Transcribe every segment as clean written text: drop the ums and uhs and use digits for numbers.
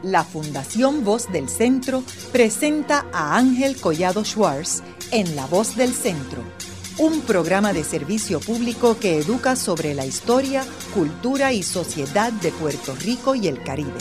la Fundación Voz del Centro presenta a Ángel Collado Schwartz en La Voz del Centro, un programa de servicio público que educa sobre la historia, cultura y sociedad de Puerto Rico y el Caribe.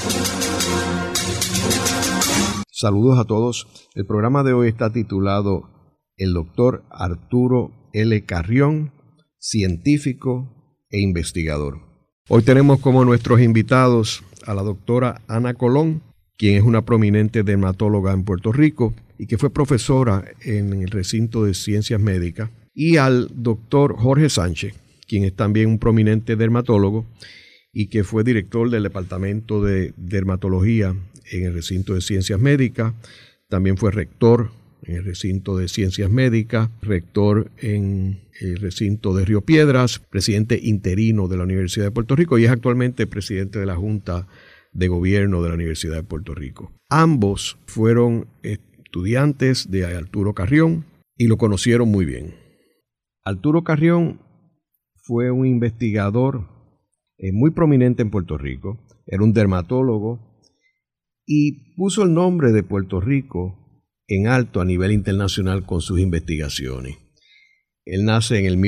Saludos a todos. El programa de hoy está titulado El doctor Arturo L. Carrión, científico e investigador. Hoy tenemos como nuestros invitados a la doctora Ana Colón, quien es una prominente dermatóloga en Puerto Rico y que fue profesora en el recinto de ciencias médicas, y al doctor Jorge Sánchez, quien es también un prominente dermatólogo y que fue director del Departamento de Dermatología en el recinto de ciencias médicas. También fue rector en el recinto de ciencias médicas, rector en el recinto de Río Piedras, presidente interino de la Universidad de Puerto Rico y es actualmente presidente de la Junta de Gobierno de la Universidad de Puerto Rico. Ambos fueron estudiantes de Arturo Carrión y lo conocieron muy bien. Arturo Carrión fue un investigador muy prominente en Puerto Rico, era un dermatólogo y puso el nombre de Puerto Rico en alto a nivel internacional con sus investigaciones. Él nace en el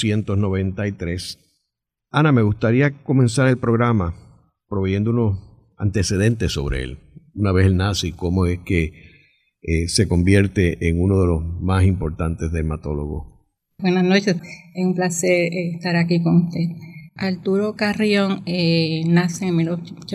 1893. Ana, me gustaría comenzar el programa proveyendo unos antecedentes sobre él. Una vez él nace y cómo es que se convierte en uno de los más importantes dermatólogos. Buenas noches, es un placer estar aquí con usted. Arturo Carrión nace en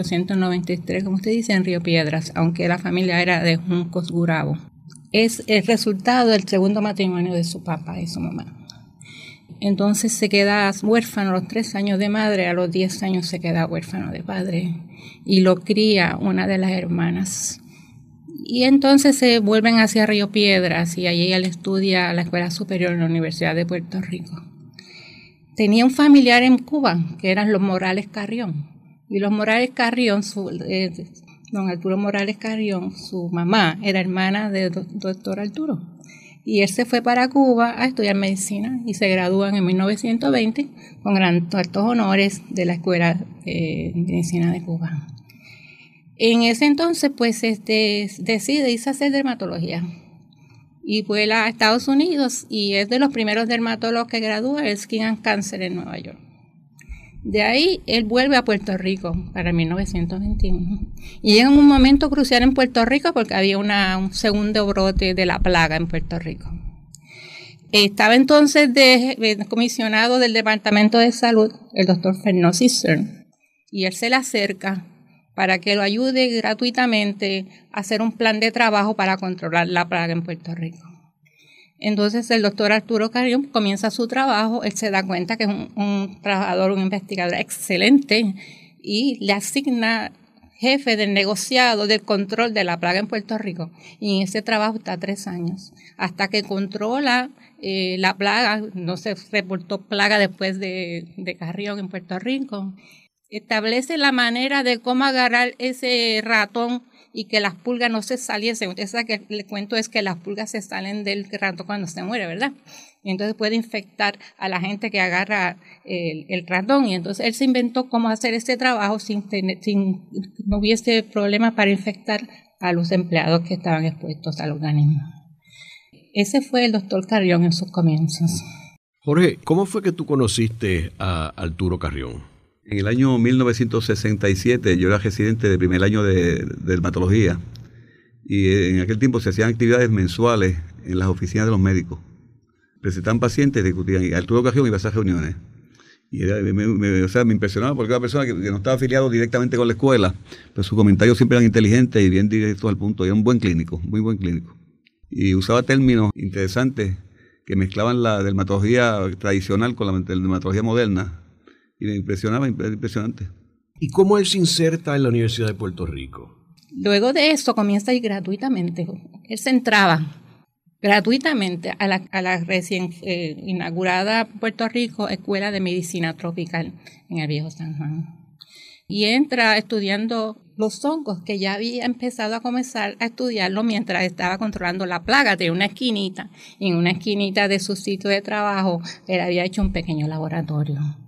1893, como usted dice, en Río Piedras, aunque la familia era de Juncos, Gurabo. Es el resultado del segundo matrimonio de su papá y su mamá. Entonces se queda huérfano a los 3 años de madre, a los 10 años se queda huérfano de padre y lo cría una de las hermanas. Y entonces se vuelven hacia Río Piedras y allí él estudia la Escuela Superior en la Universidad de Puerto Rico. Tenía un familiar en Cuba, que eran los Morales Carrión. Y los Morales Carrión, don Arturo Morales Carrión, su mamá era hermana del doctor Arturo. Y él se fue para Cuba a estudiar medicina y se gradúan en 1920 con altos honores de la Escuela de Medicina de Cuba. En ese entonces, pues, decide irse a hacer dermatología. Y vuela a Estados Unidos y es de los primeros dermatólogos que gradúa el Skin and Cancer en Nueva York. De ahí él vuelve a Puerto Rico para 1921 y llega en un momento crucial en Puerto Rico porque había un segundo brote de la plaga en Puerto Rico. Estaba entonces comisionado del Departamento de Salud el doctor Fernó Cistern y él se le acerca para que lo ayude gratuitamente a hacer un plan de trabajo para controlar la plaga en Puerto Rico. Entonces el doctor Arturo Carrión comienza su trabajo, él se da cuenta que es un trabajador, un investigador excelente y le asigna jefe del negociado del control de la plaga en Puerto Rico. Y en ese trabajo está 3 años, hasta que controla la plaga, no se reportó plaga después de Carrión en Puerto Rico. Establece la manera de cómo agarrar ese ratón y que las pulgas no se saliesen. Usted sabe que el cuento es que las pulgas se salen del ratón cuando se muere, ¿verdad? Y entonces puede infectar a la gente que agarra el ratón. Y entonces él se inventó cómo hacer este trabajo sin no hubiese problema para infectar a los empleados que estaban expuestos al organismo. Ese fue el doctor Carrión en sus comienzos. Jorge, ¿cómo fue que tú conociste a Arturo Carrión? En el año 1967 yo era residente de primer año de dermatología y en aquel tiempo se hacían actividades mensuales en las oficinas de los médicos. Presentaban pacientes, discutían y Arturo Carrión iba a esas reuniones. Y me impresionaba porque era una persona que no estaba afiliado directamente con la escuela, pero sus comentarios siempre eran inteligentes y bien directos al punto. Era un buen clínico, muy buen clínico. Y usaba términos interesantes que mezclaban la dermatología tradicional con la dermatología moderna. Y me impresionaba, impresionante. ¿Y cómo él se inserta en la Universidad de Puerto Rico? Luego de eso comienza a ir gratuitamente. Él se entraba gratuitamente a la recién inaugurada Puerto Rico Escuela de Medicina Tropical en el Viejo San Juan. Y entra estudiando los hongos que ya había empezado a comenzar a estudiarlo mientras estaba controlando la plaga de una esquinita. Y en una esquinita de su sitio de trabajo él había hecho un pequeño laboratorio.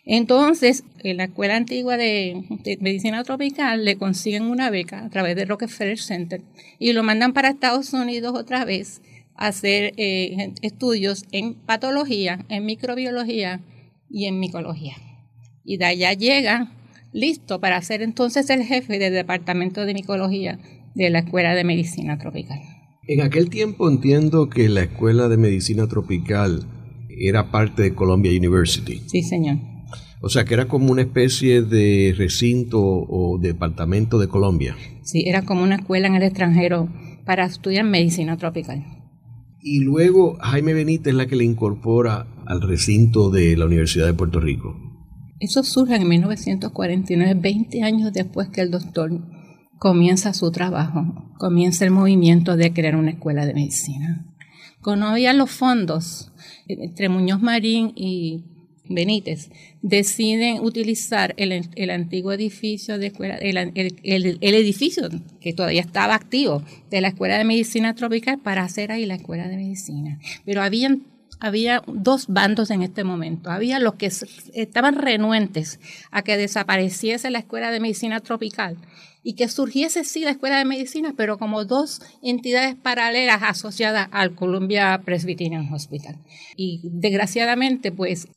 Entonces, en la Escuela Antigua de Medicina Tropical le consiguen una beca a través del Rockefeller Center y lo mandan para Estados Unidos otra vez a hacer estudios en patología, en microbiología y en micología. Y de allá llega listo para ser entonces el jefe del Departamento de Micología de la Escuela de Medicina Tropical. En aquel tiempo entiendo que la Escuela de Medicina Tropical era parte de Columbia University. Sí, señor. O sea, que era como una especie de recinto o departamento de Colombia. Sí, era como una escuela en el extranjero para estudiar medicina tropical. Y luego Jaime Benítez es la que le incorpora al recinto de la Universidad de Puerto Rico. Eso surge en 1949, 20 años después que el doctor comienza su trabajo, comienza el movimiento de crear una escuela de medicina. Cuando había los fondos, entre Muñoz Marín y Benítez deciden utilizar el antiguo edificio de escuela, el edificio que todavía estaba activo de la Escuela de Medicina Tropical para hacer ahí la Escuela de Medicina. Pero había dos bandos en este momento. Había los que estaban renuentes a que desapareciese la Escuela de Medicina Tropical y que surgiese sí la Escuela de Medicina, pero como dos entidades paralelas asociadas al Columbia Presbyterian Hospital. Y desgraciadamente, pues,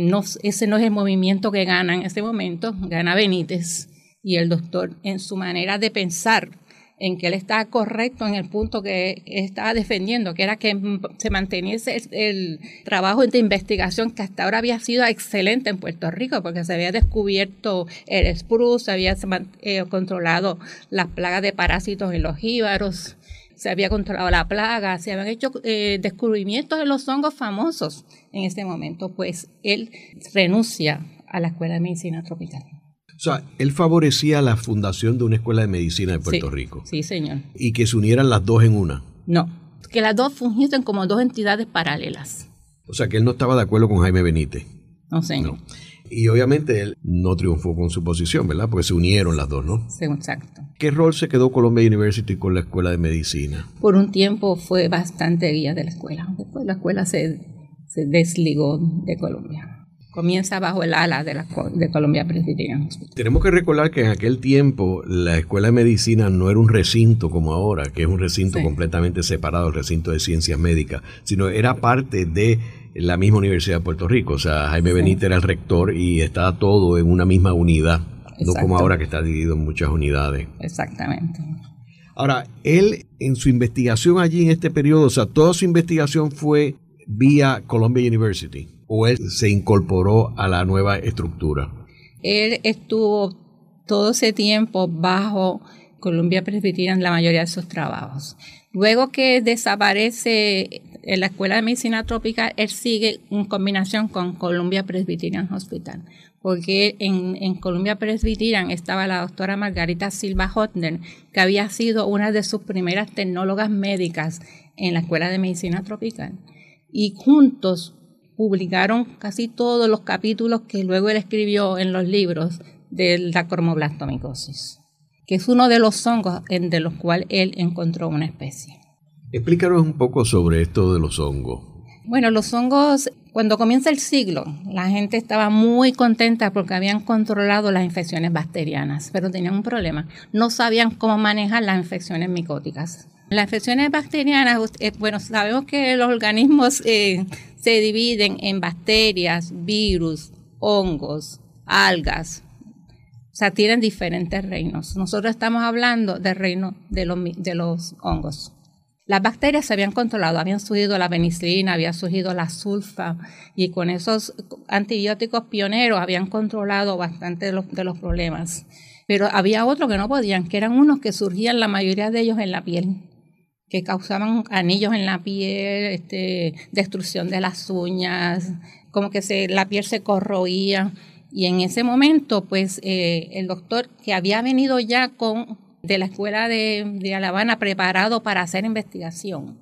ese no es el movimiento que gana en ese momento, gana Benítez y el doctor en su manera de pensar en que él estaba correcto en el punto que estaba defendiendo, que era que se manteniese el trabajo de investigación que hasta ahora había sido excelente en Puerto Rico, porque se había descubierto el spruce, se había controlado las plagas de parásitos en los jíbaros, se había controlado la plaga, se habían hecho descubrimientos de los hongos famosos en ese momento. Pues él renuncia a la Escuela de Medicina Tropical. O sea, él favorecía la fundación de una escuela de medicina de Puerto Rico. Sí, señor. Y que se unieran las dos en una. No, que las dos fungiesen como dos entidades paralelas. O sea, que él no estaba de acuerdo con Jaime Benítez. No, señor. No. Y obviamente él no triunfó con su posición, ¿verdad? Porque se unieron las dos, ¿no? Sí, exacto. ¿Qué rol se quedó Columbia University con la escuela de medicina? Por un tiempo fue bastante guía de la escuela. Después la escuela se desligó de Columbia. Comienza bajo el ala de Columbia Presbyterian Hospital. Tenemos que recordar que en aquel tiempo la escuela de medicina no era un recinto como ahora, que es un recinto completamente separado, el recinto de ciencias médicas, sino era parte de la misma Universidad de Puerto Rico. O sea, Jaime Benítez era el rector y estaba todo en una misma unidad, no como ahora que está dividido en muchas unidades. Exactamente. Ahora, él en su investigación allí en este periodo, o sea, toda su investigación fue vía Columbia University, o él se incorporó a la nueva estructura. Él estuvo todo ese tiempo bajo Columbia Presbyterian en la mayoría de sus trabajos. Luego que desaparece en la Escuela de Medicina Tropical, él sigue en combinación con Columbia Presbyterian Hospital, porque en Columbia Presbyterian estaba la doctora Margarita Silva Hotner, que había sido una de sus primeras tecnólogas médicas en la Escuela de Medicina Tropical. Y juntos publicaron casi todos los capítulos que luego él escribió en los libros de la cromoblastomicosis, que es uno de los hongos de los cuales él encontró una especie. Explícanos un poco sobre esto de los hongos. Bueno, los hongos, cuando comienza el siglo, la gente estaba muy contenta porque habían controlado las infecciones bacterianas, pero tenían un problema. No sabían cómo manejar las infecciones micóticas. Las infecciones bacterianas, bueno, sabemos que los organismos se dividen en bacterias, virus, hongos, algas. O sea, tienen diferentes reinos. Nosotros estamos hablando del reino de los hongos. Las bacterias se habían controlado, habían surgido la penicilina, había surgido la sulfa, y con esos antibióticos pioneros habían controlado bastante de los problemas. Pero había otros que no podían, que eran unos que surgían, la mayoría de ellos en la piel, que causaban anillos en la piel, destrucción de las uñas, como que la piel se corroía. Y en ese momento, pues, el doctor que había venido ya de la escuela de Alabama preparado para hacer investigación,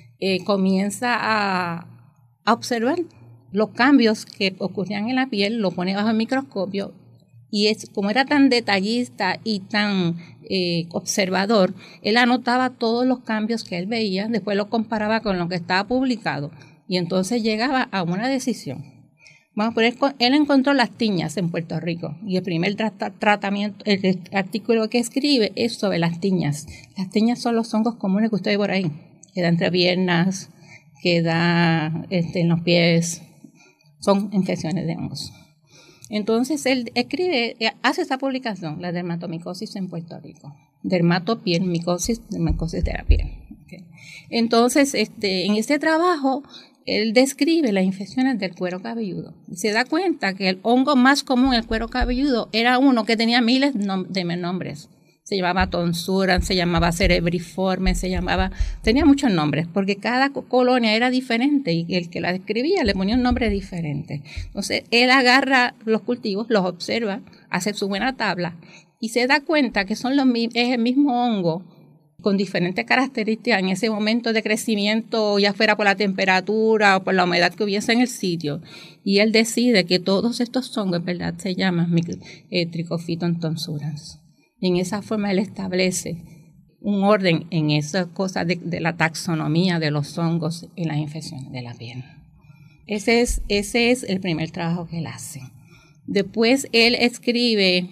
comienza a observar los cambios que ocurrían en la piel, lo pone bajo el microscopio, y como era tan detallista y tan observador, él anotaba todos los cambios que él veía, después lo comparaba con lo que estaba publicado, y entonces llegaba a una decisión. Vamos a poner, él encontró las tiñas en Puerto Rico y el primer tratamiento, el artículo que escribe es sobre las tiñas. Las tiñas son los hongos comunes que usted ve por ahí, que da entre piernas, que da en los pies, son infecciones de hongos. Entonces él hace esa publicación, la dermatomicosis en Puerto Rico. Dermatopielmicosis de la piel. Okay. Entonces, en este trabajo, él describe las infecciones del cuero cabelludo. Y se da cuenta que el hongo más común en el cuero cabelludo era uno que tenía miles de nombres. Se llamaba tonsura, se llamaba cerebriforme, tenía muchos nombres, porque cada colonia era diferente y el que la describía le ponía un nombre diferente. Entonces, él agarra los cultivos, los observa, hace su buena tabla y se da cuenta que es el mismo hongo con diferentes características en ese momento de crecimiento, ya fuera por la temperatura o por la humedad que hubiese en el sitio. Y él decide que todos estos hongos, en verdad, se llaman Trichophyton tonsurans. Y en esa forma él establece un orden en esas cosas de la taxonomía de los hongos y las infecciones de la piel. Ese es el primer trabajo que él hace. Después él escribe,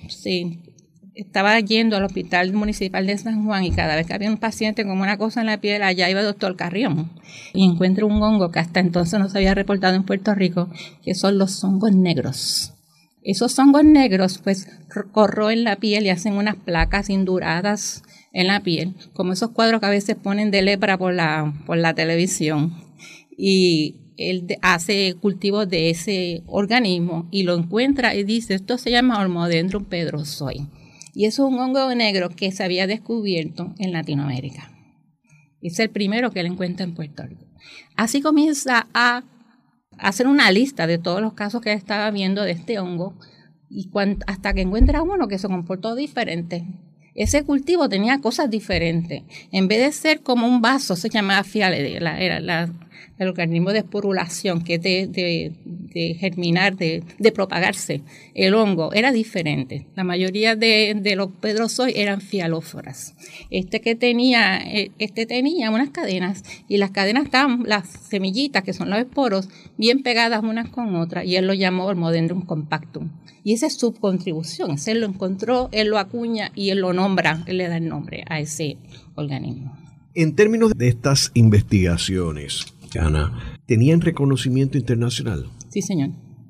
estaba yendo al Hospital Municipal de San Juan y cada vez que había un paciente con una cosa en la piel, allá iba el doctor Carrión y encuentra un hongo que hasta entonces no se había reportado en Puerto Rico, que son los hongos negros. Esos hongos negros pues corroen la piel y hacen unas placas induradas en la piel, como esos cuadros que a veces ponen de lepra por la televisión. Y él hace cultivos de ese organismo y lo encuentra y dice, esto se llama Hormodendron pedrosoi. Y eso es un hongo negro que se había descubierto en Latinoamérica. Es el primero que él encuentra en Puerto Rico. Así comienza a hacer una lista de todos los casos que él estaba viendo de este hongo y hasta que encuentra uno que se comportó diferente. Ese cultivo tenía cosas diferentes. En vez de ser como un vaso, se llamaba fiale, era el organismo de esporulación, que es de germinar, de propagarse. El hongo era diferente. La mayoría de los pedrosoi eran fialóforas. Este tenía unas cadenas, y las cadenas estaban, las semillitas, que son los esporos, bien pegadas unas con otras, y él lo llamó Hormodendron compactum. Y esa es su contribución. Él lo encontró, él lo acuña y él lo nombra, él le da el nombre a ese organismo. En términos de estas investigaciones, Ana, ¿tenían reconocimiento internacional? Sí, señor.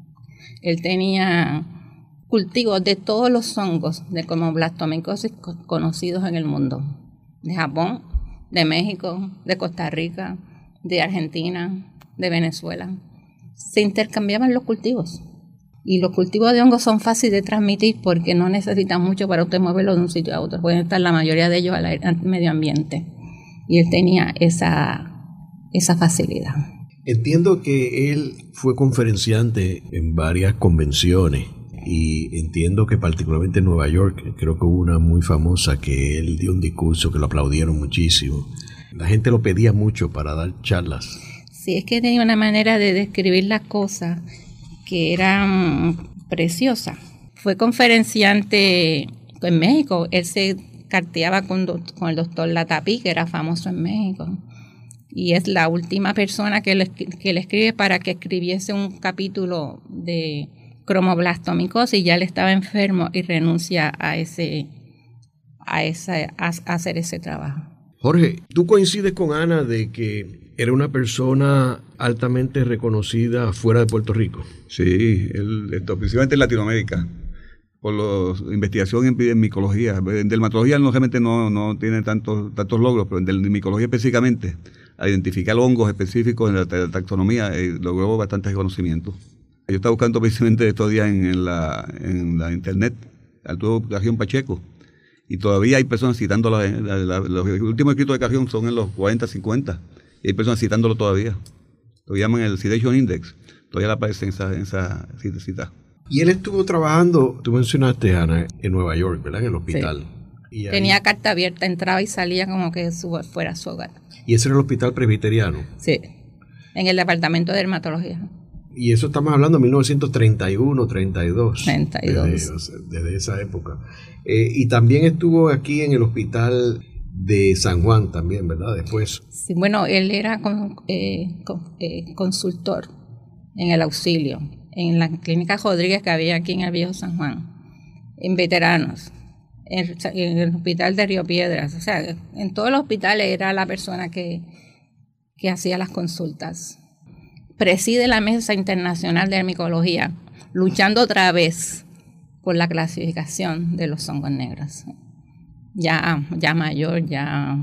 Él tenía cultivos de todos los hongos de blastomycosis conocidos en el mundo. De Japón, de México, de Costa Rica, de Argentina, de Venezuela. Se intercambiaban los cultivos. Y los cultivos de hongos son fáciles de transmitir porque no necesitan mucho para usted moverlo de un sitio a otro. Pueden estar la mayoría de ellos al medio ambiente. Y él tenía esa facilidad. Entiendo que él fue conferenciante en varias convenciones y entiendo que particularmente en Nueva York, creo que hubo una muy famosa que él dio un discurso que lo aplaudieron muchísimo. La gente lo pedía mucho para dar charlas. Sí, es que tenía una manera de describir las cosas que eran preciosas. Fue conferenciante en México. Él se carteaba con el doctor Latapí, que era famoso en México. Y es la última persona que le escribe para que escribiese un capítulo de cromoblastomicosis. Ya él estaba enfermo y renuncia a hacer ese trabajo. Jorge, ¿tú coincides con Ana de que era una persona altamente reconocida fuera de Puerto Rico? Sí, principalmente en Latinoamérica, por la investigación en micología. En dermatología realmente no tiene tantos logros, pero en micología específicamente, a identificar hongos específicos en la taxonomía, logró bastante reconocimiento. Yo estaba buscando precisamente estos días en la internet, Arturo Carrión Pacheco, y todavía hay personas citándolo. Los últimos escritos de Carrión son en los 40, 50, y hay personas citándolo todavía. Lo llaman el Citation Index, todavía le aparece en esa cita. Y él estuvo trabajando, tú mencionaste, Ana, en Nueva York, ¿verdad? En el hospital. Sí. Tenía carta abierta, entraba y salía como que fuera su hogar. ¿Y ese era el hospital presbiteriano? Sí, en el departamento de dermatología. Y eso estamos hablando de 1931, 32. 32. Desde esa época. Y también estuvo aquí en el hospital de San Juan también, ¿verdad? Después. Sí, bueno, él era consultor en el auxilio, en la clínica Rodríguez que había aquí en el Viejo San Juan, en veteranos, en el hospital de Río Piedras, o sea, en todos los hospitales era la persona que hacía las consultas. Preside la Mesa Internacional de Micología, luchando otra vez por la clasificación de los hongos negros. Ya mayor, ya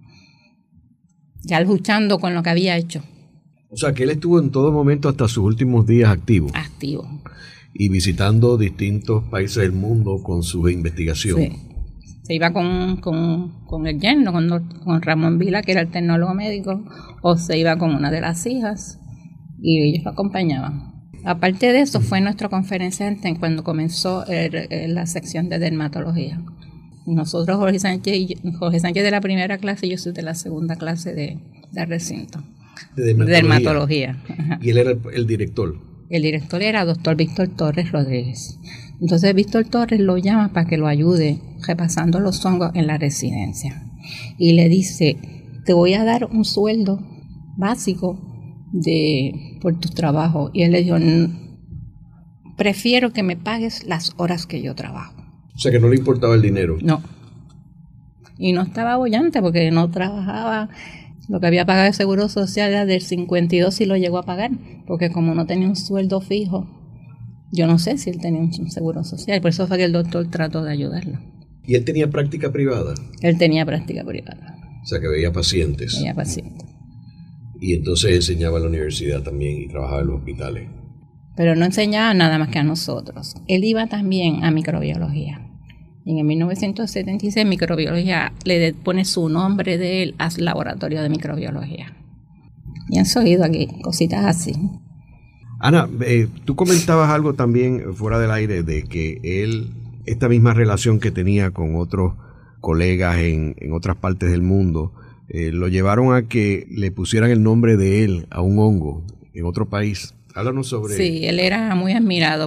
luchando con lo que había hecho. O sea, que él estuvo en todo momento hasta sus últimos días activo. Activo. Y visitando distintos países del mundo con su investigación. Sí. Se iba con el yerno, con Ramón Vila, que era el tecnólogo médico, o se iba con una de las hijas, y ellos lo acompañaban. Aparte de eso, fue nuestro conferenciante cuando comenzó la sección de dermatología. Nosotros, Jorge Sánchez de la primera clase y yo soy de la segunda clase de recinto. De dermatología. Y él era el director. El director era doctor Víctor Torres Rodríguez. Entonces Víctor Torres lo llama para que lo ayude repasando los hongos en la residencia. Y le dice, te voy a dar un sueldo básico por tus trabajos. Y él le dijo, prefiero que me pagues las horas que yo trabajo. O sea que no le importaba el dinero. No. Y no estaba bollante porque no trabajaba. Lo que había pagado de seguro social era del 52 y lo llegó a pagar. Porque como no tenía un sueldo fijo, yo no sé si él tenía un seguro social. Por eso fue que el doctor trató de ayudarlo. ¿Y él tenía práctica privada? Él tenía práctica privada. O sea que veía pacientes. Veía pacientes. Y entonces enseñaba en la universidad también y trabajaba en los hospitales. Pero no enseñaba nada más que a nosotros. Él iba también a microbiología. Y en 1976 microbiología le pone su nombre de él al laboratorio de microbiología. Y han oído aquí cositas así. Ana, tú comentabas algo también fuera del aire de que él, esta misma relación que tenía con otros colegas en otras partes del mundo, lo llevaron a que le pusieran el nombre de él a un hongo en otro país. Háblanos sobre... Sí, él era muy admirado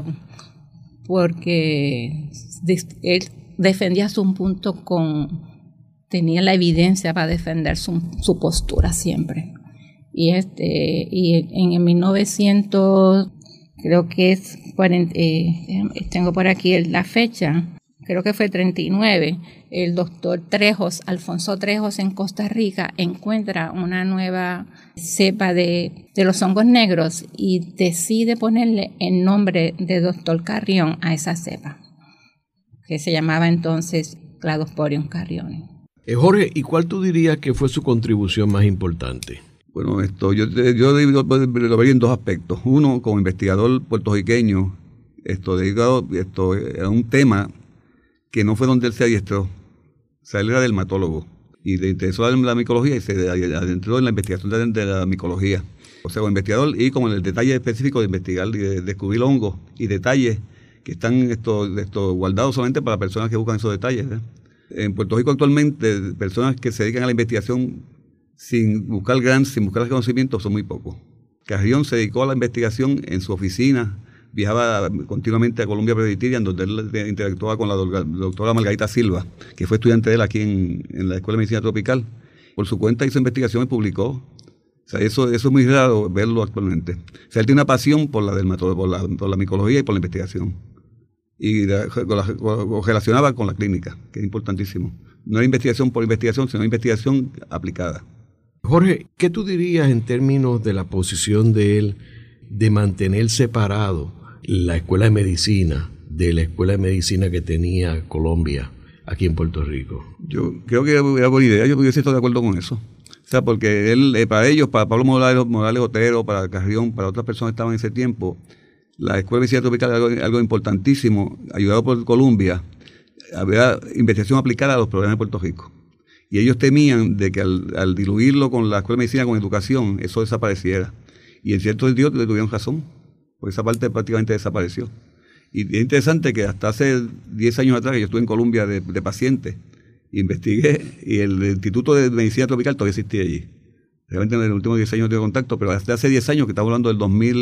porque él defendía su punto tenía la evidencia para defender su postura siempre. Y en el 1900, creo que es 40, tengo por aquí la fecha, creo que fue 39, el doctor Trejos, Alfonso Trejos en Costa Rica, encuentra una nueva cepa de los hongos negros y decide ponerle el nombre de doctor Carrión a esa cepa, que se llamaba entonces Cladosporium carrioni. Jorge, ¿y cuál tú dirías que fue su contribución más importante? Bueno, yo lo vería en dos aspectos. Uno, como investigador puertorriqueño, dedicado a un tema que no fue donde él se adiestró. O sea, él era dermatólogo y le interesó la micología y se adentró en la investigación de la micología. O sea, como investigador y como en el detalle específico de investigar y de descubrir hongos y detalles que están guardados solamente para personas que buscan esos detalles. En Puerto Rico actualmente, personas que se dedican a la investigación sin buscar grants, sin buscar reconocimientos, son muy pocos. Carrión se dedicó a la investigación en su oficina, viajaba continuamente a Columbia Presbyterian, donde él interactuaba con la doctora Margarita Silva, que fue estudiante de él aquí en la Escuela de Medicina Tropical. Por su cuenta hizo investigación y publicó. O sea, eso es muy raro verlo actualmente. O sea, él tiene una pasión por la dermatología, por la micología y por la investigación. Y lo relacionaba con la clínica, que es importantísimo. No era investigación por investigación, sino investigación aplicada. Jorge, ¿qué tú dirías en términos de la posición de él de mantener separado la escuela de medicina de la escuela de medicina que tenía Colombia aquí en Puerto Rico? Yo creo que era buena idea, yo hubiese estado de acuerdo con eso. O sea, porque él, para ellos, para Pablo Morales Otero, para Carrión, para otras personas que estaban en ese tiempo, la Escuela de Medicina Tropical era algo importantísimo, ayudado por Colombia, había investigación aplicada a los problemas de Puerto Rico. Y ellos temían de que al diluirlo con la Escuela de Medicina, con educación, eso desapareciera. Y en cierto sentido le tuvieron razón, porque esa parte prácticamente desapareció. Y es interesante que hasta hace 10 años atrás, que yo estuve en Colombia de paciente, investigué, y el Instituto de Medicina Tropical todavía existía allí. Realmente en los últimos 10 años no tengo contacto, pero hasta hace 10 años, que estamos hablando del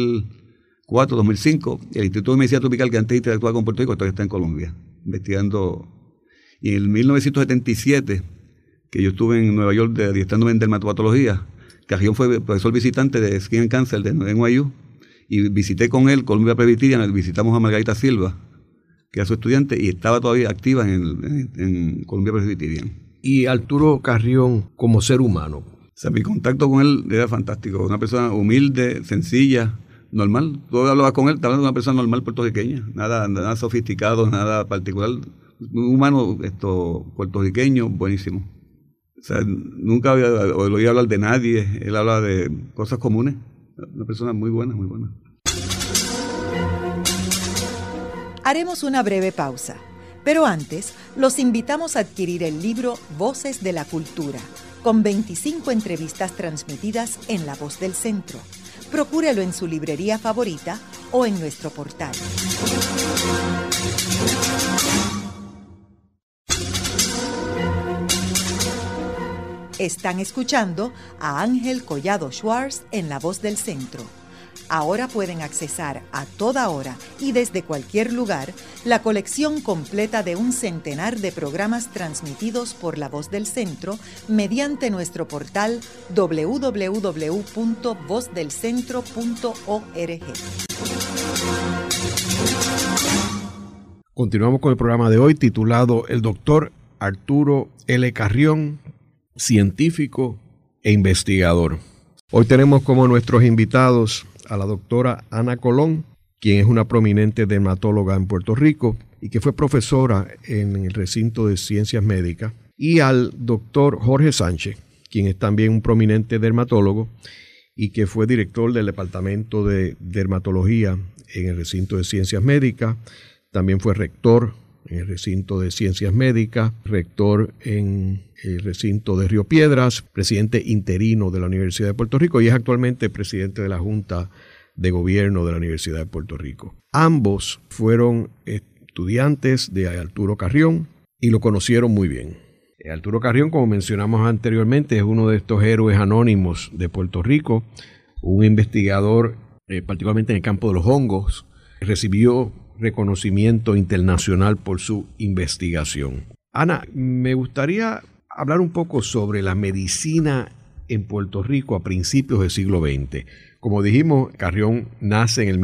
2004, 2005, el Instituto de Medicina Tropical, que antes interactuaba con Puerto Rico, todavía está en Colombia, investigando. Y en 1977, que yo estuve en Nueva York adiestrando en dermatopatología, Carrión fue profesor visitante de Skin and Cancer de NYU, Y visité con él Columbia Presbyterian, visitamos a Margarita Silva, que era su estudiante, y estaba todavía activa en Columbia Presbyterian. Y Arturo Carrión como ser humano. O sea, mi contacto con él era fantástico. Una persona humilde, sencilla, normal. Tú hablabas con él, estaba hablando de una persona normal puertorriqueña. Nada sofisticado, nada particular. Un humano puertorriqueño, buenísimo. O sea, nunca lo oí hablar de nadie. Él habla de cosas comunes. Una persona muy buena, muy buena. Haremos una breve pausa, pero antes los invitamos a adquirir el libro Voces de la Cultura, con 25 entrevistas transmitidas en La Voz del Centro. Procúrelo en su librería favorita o en nuestro portal. Están escuchando a Ángel Collado Schwartz en La Voz del Centro. Ahora pueden accesar a toda hora y desde cualquier lugar la colección completa de un centenar de programas transmitidos por La Voz del Centro mediante nuestro portal www.vozdelcentro.org. Continuamos con el programa de hoy titulado El doctor Arturo L. Carrión, científico e investigador. Hoy tenemos como nuestros invitados a la doctora Ana Colón, quien es una prominente dermatóloga en Puerto Rico y que fue profesora en el recinto de ciencias médicas, y al doctor Jorge Sánchez, quien es también un prominente dermatólogo y que fue director del departamento de dermatología en el recinto de ciencias médicas. También fue rector en el recinto de ciencias médicas, rector en el recinto de Río Piedras, presidente interino de la Universidad de Puerto Rico y es actualmente presidente de la Junta de Gobierno de la Universidad de Puerto Rico. Ambos fueron estudiantes de Arturo Carrión y lo conocieron muy bien. Arturo Carrión, como mencionamos anteriormente, es uno de estos héroes anónimos de Puerto Rico, un investigador particularmente en el campo de los hongos. Recibió reconocimiento internacional por su investigación. Ana, me gustaría hablar un poco sobre la medicina en Puerto Rico a principios del siglo XX. Como dijimos, Carrión nace en el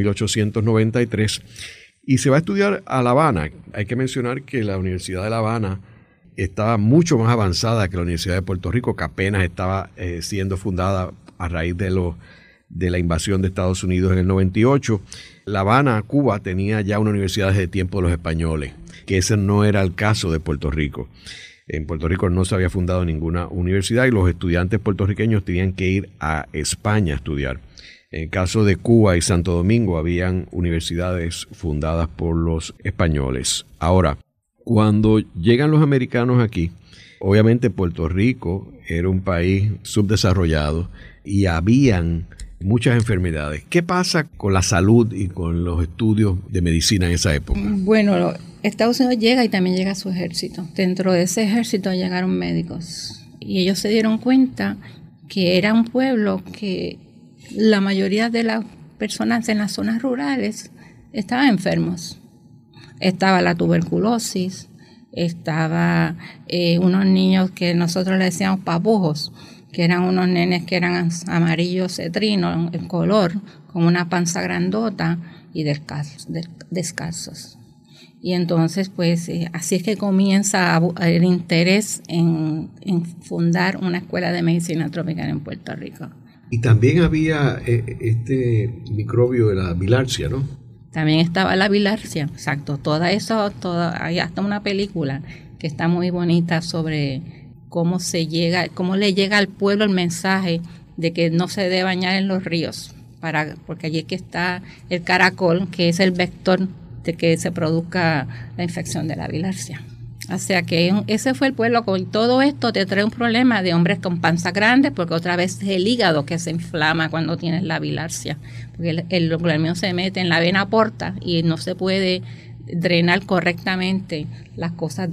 1893 y se va a estudiar a La Habana. Hay que mencionar que la Universidad de La Habana estaba mucho más avanzada que la Universidad de Puerto Rico, que apenas estaba siendo fundada a raíz de la invasión de Estados Unidos en el 98. La Habana, Cuba, tenía ya una universidad desde el tiempo de los españoles, que ese no era el caso de Puerto Rico. En Puerto Rico no se había fundado ninguna universidad y los estudiantes puertorriqueños tenían que ir a España a estudiar. En el caso de Cuba y Santo Domingo habían universidades fundadas por los españoles. Ahora, cuando llegan los americanos aquí, obviamente Puerto Rico era un país subdesarrollado y habían muchas enfermedades. ¿Qué pasa con la salud y con los estudios de medicina en esa época? Bueno, Estados Unidos llega y también llega su ejército. Dentro de ese ejército llegaron médicos y ellos se dieron cuenta que era un pueblo que la mayoría de las personas en las zonas rurales estaban enfermos. Estaba la tuberculosis, estaba unos niños que nosotros le decíamos papujos, que eran unos nenes que eran amarillos cetrinos en color, con una panza grandota y descalzos. Y entonces, pues, así es que comienza el interés en fundar una escuela de medicina tropical en Puerto Rico. Y también había este microbio de la bilharzia, ¿no? También estaba la bilharzia, exacto. Hay hasta una película que está muy bonita sobre cómo le llega al pueblo el mensaje de que no se debe bañar en los ríos, porque allí es que está el caracol, que es el vector de que se produzca la infección de la bilharzia. O sea que ese fue el pueblo. Con todo esto te trae un problema de hombres con panza grande, porque otra vez es el hígado que se inflama cuando tienes la bilharzia, porque el glutamino se mete en la vena porta y no se puede drenar correctamente las cosas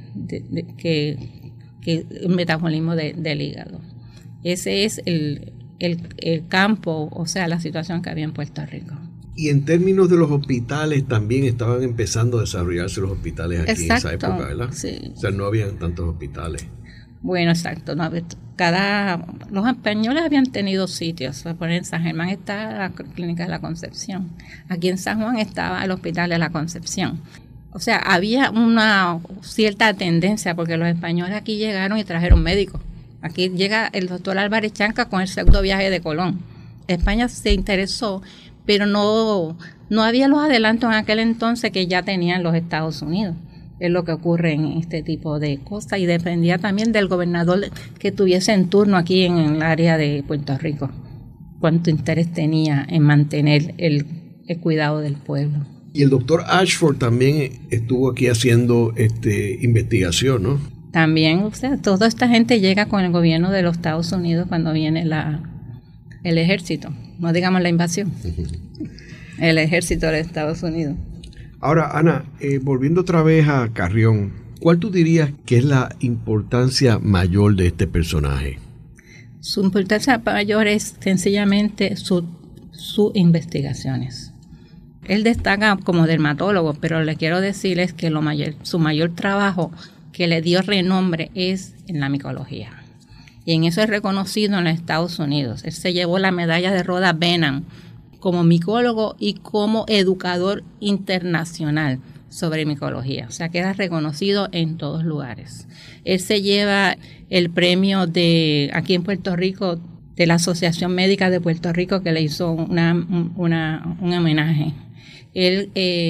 que el metabolismo del hígado. Ese es el campo, o sea, la situación que había en Puerto Rico. Y en términos de los hospitales, también estaban empezando a desarrollarse los hospitales aquí. Exacto, en esa época, ¿verdad? Sí. O sea, no habían tantos hospitales. Bueno, exacto. No, Los españoles habían tenido sitios. Por ejemplo, en San Germán está la Clínica de la Concepción. Aquí en San Juan estaba el Hospital de la Concepción. O sea, había una cierta tendencia, porque los españoles aquí llegaron y trajeron médicos. Aquí llega el doctor Álvarez Chanca con el segundo viaje de Colón. España se interesó, pero no había los adelantos en aquel entonces que ya tenían los Estados Unidos. Es lo que ocurre en este tipo de cosas, y dependía también del gobernador que tuviese en turno aquí en el área de Puerto Rico, cuánto interés tenía en mantener el cuidado del pueblo. Y el doctor Ashford también estuvo aquí haciendo investigación, ¿no? También, o sea, toda esta gente llega con el gobierno de los Estados Unidos cuando viene el ejército, no digamos la invasión, el ejército de Estados Unidos. Ahora, Ana, volviendo otra vez a Carrión, ¿cuál tú dirías que es la importancia mayor de este personaje? Su importancia mayor es sencillamente sus investigaciones. Él destaca como dermatólogo, pero le quiero decirles que su mayor trabajo que le dio renombre es en la micología. Y en eso es reconocido en los Estados Unidos. Él se llevó la medalla de Rhoda Benham como micólogo y como educador internacional sobre micología. O sea, queda reconocido en todos lugares. Él se lleva el premio aquí en Puerto Rico de la Asociación Médica de Puerto Rico, que le hizo un homenaje. Él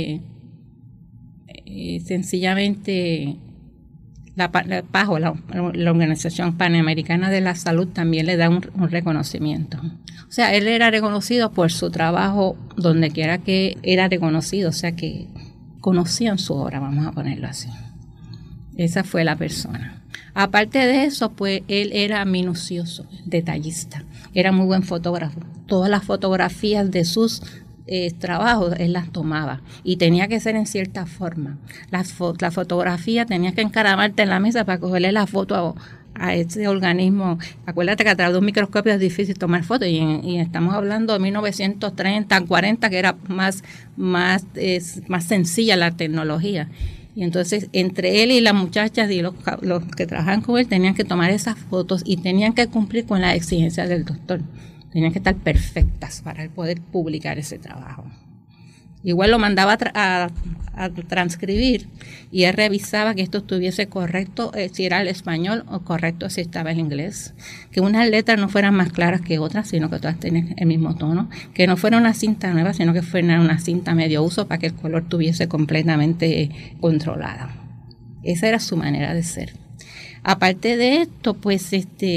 sencillamente la Organización Panamericana de la Salud también le da un reconocimiento. O sea, él era reconocido por su trabajo donde quiera que era reconocido, o sea que conocían su obra, vamos a ponerlo así. Esa fue la persona. Aparte de eso, pues él era minucioso, detallista, era muy buen fotógrafo. Todas las fotografías de sus trabajos él las tomaba y tenía que ser en cierta forma. La fotografía tenía que encaramarte en la mesa para cogerle la foto a ese organismo. Acuérdate que a través de un microscopio es difícil tomar fotos y estamos hablando de 1930, 40, que era más sencilla la tecnología. Y entonces entre él y las muchachas y los que trabajaban con él tenían que tomar esas fotos y tenían que cumplir con las exigencias del doctor. Tenían que estar perfectas para poder publicar ese trabajo. Igual lo mandaba a transcribir y él revisaba que esto estuviese correcto, si era el español, o correcto si estaba el inglés. Que unas letras no fueran más claras que otras, sino que todas tenían el mismo tono. Que no fuera una cinta nueva, sino que fuera una cinta medio uso para que el color estuviese completamente controlada. Esa era su manera de ser. Aparte de esto, pues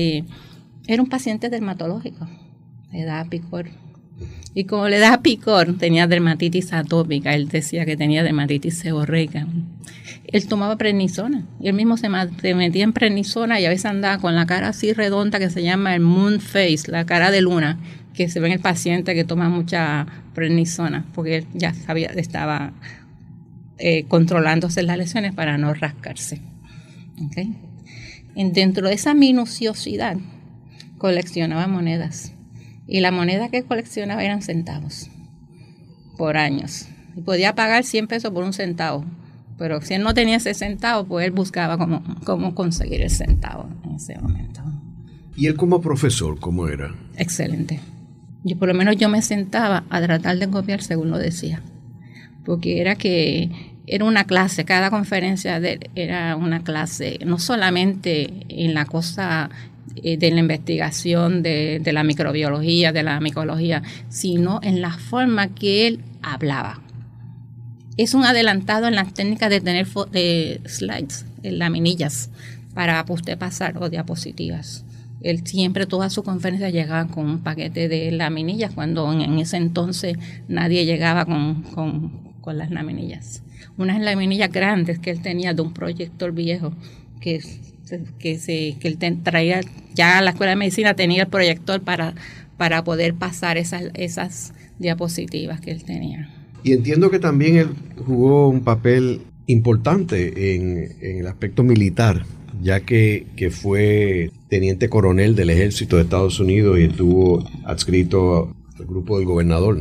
era un paciente dermatológico. Le daba picor. Y como le daba picor, tenía dermatitis atópica. Él decía que tenía dermatitis seborreica. Él tomaba prednisona. Y él mismo se metía en prednisona y a veces andaba con la cara así redonda que se llama el moon face, la cara de luna, que se ve en el paciente que toma mucha prednisona, porque él ya estaba controlándose las lesiones para no rascarse. ¿Okay? Dentro de esa minuciosidad coleccionaba monedas. Y la moneda que coleccionaba eran centavos por años. Y podía pagar 100 pesos por un centavo. Pero si él no tenía ese centavo, pues él buscaba cómo conseguir el centavo en ese momento. ¿Y él como profesor, cómo era? Excelente. Por lo menos yo me sentaba a tratar de copiar según lo decía. Porque era una clase, cada conferencia de él era una clase, no solamente en la cosa de la investigación de la microbiología, de la micología, sino en la forma que él hablaba. Es un adelantado en las técnicas de tener slides, laminillas, para usted pasar o diapositivas. Él siempre, todas sus conferencias llegaban con un paquete de laminillas, cuando en ese entonces nadie llegaba con las laminillas. Unas laminillas grandes que él tenía de un proyector viejo que él traía, ya la Escuela de Medicina tenía el proyector para poder pasar esas diapositivas que él tenía. Y entiendo que también él jugó un papel importante en el aspecto militar, ya que fue teniente coronel del ejército de Estados Unidos y estuvo adscrito al grupo del gobernador, ¿no?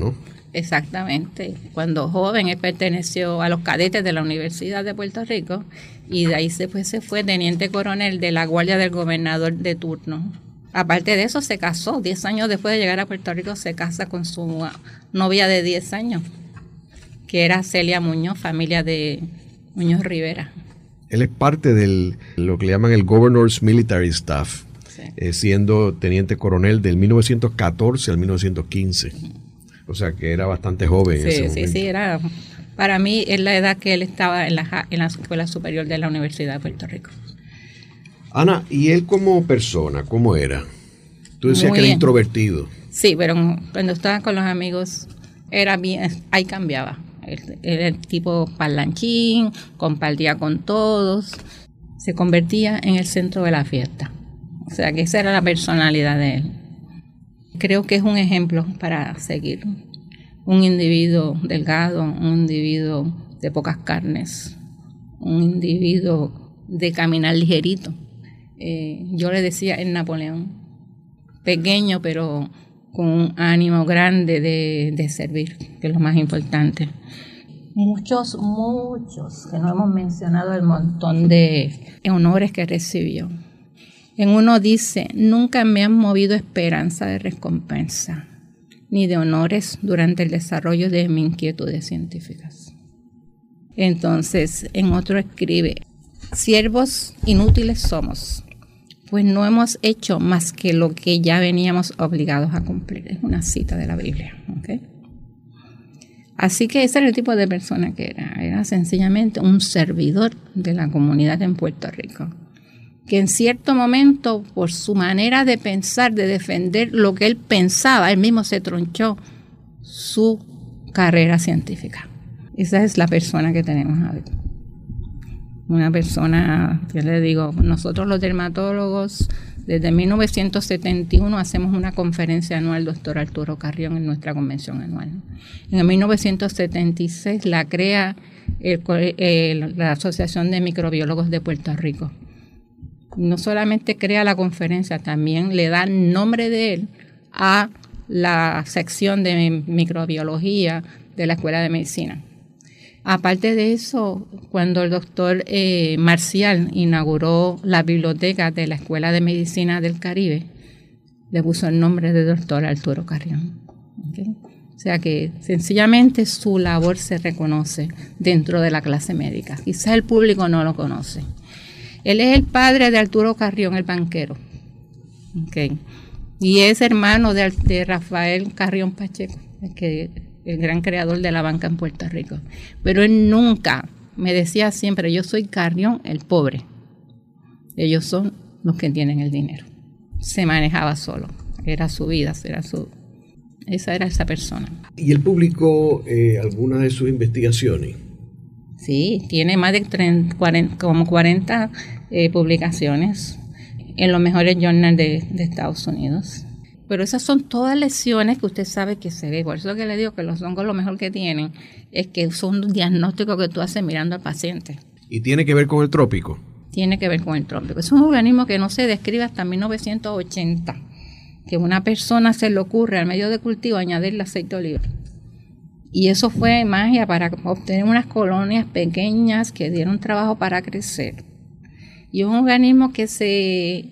Exactamente. Cuando joven, él perteneció a los cadetes de la Universidad de Puerto Rico y de ahí se fue teniente coronel de la guardia del gobernador de turno. Aparte de eso, se casó. 10 años después de llegar a Puerto Rico, se casa con su novia de 10 años, que era Celia Muñoz, familia de Muñoz Rivera. Él es parte de lo que le llaman el Governor's Military Staff, sí. Siendo teniente coronel del 1914 al 1915. O sea que era bastante joven en ese momento. Sí, era. Para mí es la edad que él estaba en la Escuela Superior de la Universidad de Puerto Rico. Ana, ¿y él como persona, cómo era? Tú decías que era introvertido. Sí, pero cuando estaba con los amigos era bien, ahí cambiaba. Era el tipo parlanchín, compartía con todos, se convertía en el centro de la fiesta. O sea que esa era la personalidad de él. Creo que es un ejemplo para seguir. Un individuo delgado, un individuo de pocas carnes, un individuo de caminar ligerito. Yo le decía el Napoleón, pequeño pero con un ánimo grande de servir, que es lo más importante. Muchos, que no hemos mencionado el montón de honores que recibió. En uno dice, nunca me han movido esperanza de recompensa, ni de honores durante el desarrollo de mis inquietudes científicas. Entonces, en otro escribe, siervos inútiles somos, pues no hemos hecho más que lo que ya veníamos obligados a cumplir. Es una cita de la Biblia, ¿ok? Así que ese era el tipo de persona que era sencillamente un servidor de la comunidad en Puerto Rico, que en cierto momento, por su manera de pensar, de defender lo que él pensaba, él mismo se tronchó su carrera científica. Esa es la persona que tenemos hoy. Una persona, yo le digo, nosotros los dermatólogos, desde 1971 hacemos una conferencia anual, doctor Arturo Carrión, en nuestra convención anual. En el 1976 la crea la Asociación de Microbiólogos de Puerto Rico. No solamente crea la conferencia, también le da nombre de él a la sección de microbiología de la Escuela de Medicina. Aparte de eso, cuando el doctor Marcial inauguró la biblioteca de la Escuela de Medicina del Caribe, le puso el nombre de doctor Arturo Carrión. ¿Okay? O sea que sencillamente su labor se reconoce dentro de la clase médica. Quizás el público no lo conoce. Él es el padre de Arturo Carrión, el banquero. Okay. Y es hermano de Rafael Carrión Pacheco, el gran creador de la banca en Puerto Rico. Pero él nunca me decía siempre, yo soy Carrión, el pobre. Ellos son los que tienen el dinero. Se manejaba solo. Era su vida, esa era esa persona. ¿Y él publicó algunas de sus investigaciones? Sí, tiene más de 40 publicaciones en los mejores journals de Estados Unidos. Pero esas son todas lesiones que usted sabe que se ve. Por eso que le digo que los hongos lo mejor que tienen es que son un diagnóstico que tú haces mirando al paciente. ¿Y tiene que ver con el trópico? Tiene que ver con el trópico. Es un organismo que no se describe hasta 1980. Que una persona se le ocurre al medio de cultivo añadirle aceite de oliva. Y eso fue magia para obtener unas colonias pequeñas que dieron trabajo para crecer. Y un organismo que se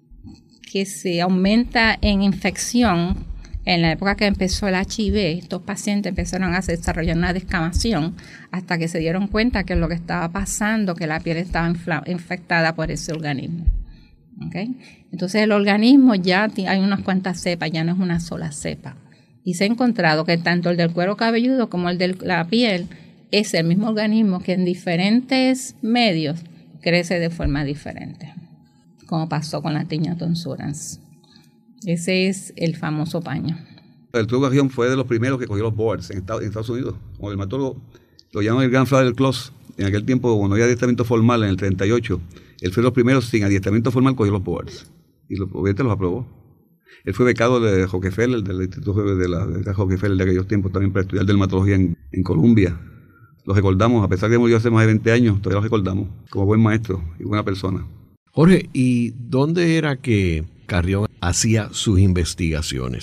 aumenta en infección. En la época que empezó el HIV, estos pacientes empezaron a desarrollar una descamación hasta que se dieron cuenta que lo que estaba pasando, que la piel estaba infectada por ese organismo. ¿Okay? Entonces el organismo ya hay unas cuantas cepas, ya no es una sola cepa. Y se ha encontrado que tanto el del cuero cabelludo como el de la piel es el mismo organismo que en diferentes medios crece de forma diferente, como pasó con la Tinea tonsurans. Ese es el famoso paño. Arturo Carrión fue de los primeros que cogió los boards en Estados Unidos. Como dermatólogo, lo llaman el Grandfather Clause. En aquel tiempo, cuando había adiestramiento formal, en el 38, él fue de los primeros sin adiestramiento formal cogió los boards. Y obviamente los aprobó. Él fue becado de Rockefeller, del Instituto de la Rockefeller de aquellos tiempos, también para estudiar dermatología en Columbia. Lo recordamos, a pesar de que murió hace más de 20 años, todavía lo recordamos como buen maestro y buena persona. Jorge, ¿y dónde era que Carrión hacía sus investigaciones?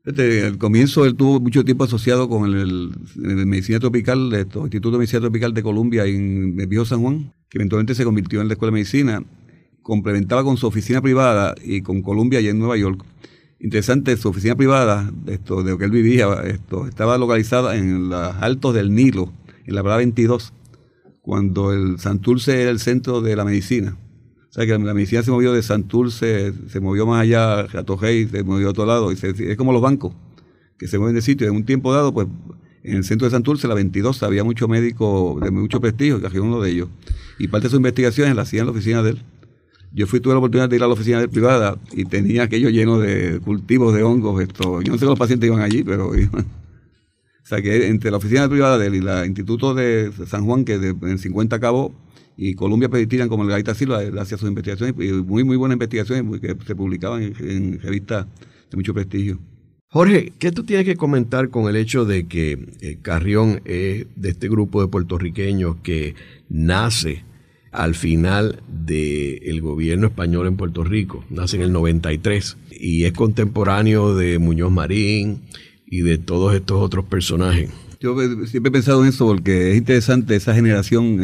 Al comienzo él tuvo mucho tiempo asociado con el Medicina Tropical, Instituto de Medicina Tropical de Columbia en el Viejo San Juan, que eventualmente se convirtió en la Escuela de Medicina. Complementaba con su oficina privada y con Columbia allá en Nueva York. Interesante, su oficina privada, de lo que él vivía, estaba localizada en los altos del Nilo, en la parada 22, cuando el Santurce era el centro de la medicina. O sea que la medicina se movió de Santurce, se movió más allá, a Tojei, se movió a otro lado. Es como los bancos, que se mueven de sitio. En un tiempo dado, pues, en el centro de Santurce, la 22, había muchos médicos de mucho prestigio, que uno de ellos. Y parte de sus investigaciones las hacía en la oficina de él. Tuve la oportunidad de ir a la oficina de él privada y tenía aquello lleno de cultivos de hongos. Yo no sé si los pacientes iban allí, pero... O sea que entre la oficina privada de él y el Instituto de San Juan, que en 50 acabó, y Columbia tiran como el Gaita Silva, él hacía sus investigaciones, y muy buenas investigaciones que se publicaban en revistas de mucho prestigio. Jorge, ¿qué tú tienes que comentar con el hecho de que Carrión es de este grupo de puertorriqueños que nace al final del gobierno español en Puerto Rico? Nace en el 93 y es contemporáneo de Muñoz Marín y de todos estos otros personajes. Yo siempre he pensado en eso porque es interesante esa generación,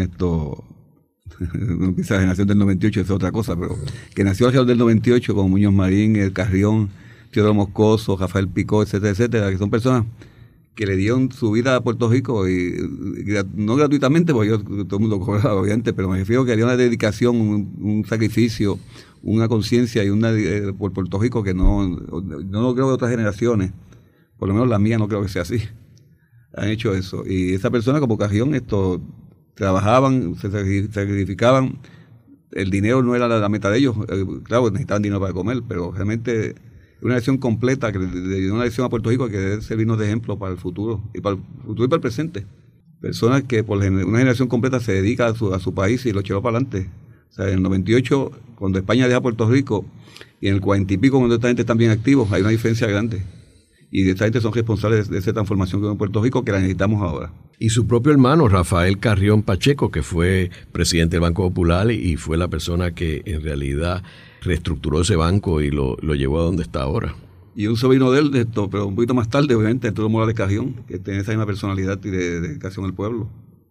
esa generación del 98 es otra cosa, pero que nació alrededor del 98 como Muñoz Marín, el Carrión, Teodoro Moscoso, Rafael Picó, etcétera, etcétera, que son personas que le dieron su vida a Puerto Rico y no gratuitamente, porque todo el mundo cobraba, obviamente, pero me refiero que había una dedicación, un sacrificio, una conciencia y por Puerto Rico que no lo creo de otras generaciones, por lo menos la mía no creo que sea así. Han hecho eso. Y esa persona como Carrión, trabajaban, se sacrificaban, el dinero no era la meta de ellos, claro, necesitaban dinero para comer, pero realmente una lección completa, que le dio una lección a Puerto Rico que debe servirnos de ejemplo para el futuro y para el presente. Personas que por una generación completa se dedica a su país y lo llevó para adelante. O sea, en el 98, cuando España deja Puerto Rico, y en el 40 y pico, cuando esta gente están bien activos, hay una diferencia grande. Y esta gente son responsables de esa transformación que hubo en Puerto Rico, que la necesitamos ahora. Y su propio hermano, Rafael Carrión Pacheco, que fue presidente del Banco Popular y fue la persona que en realidad reestructuró ese banco y lo llevó a donde está ahora. Y un sobrino de él, pero un poquito más tarde, obviamente, Arturo Morales Carrión, que tiene esa misma personalidad y de dedicación al pueblo.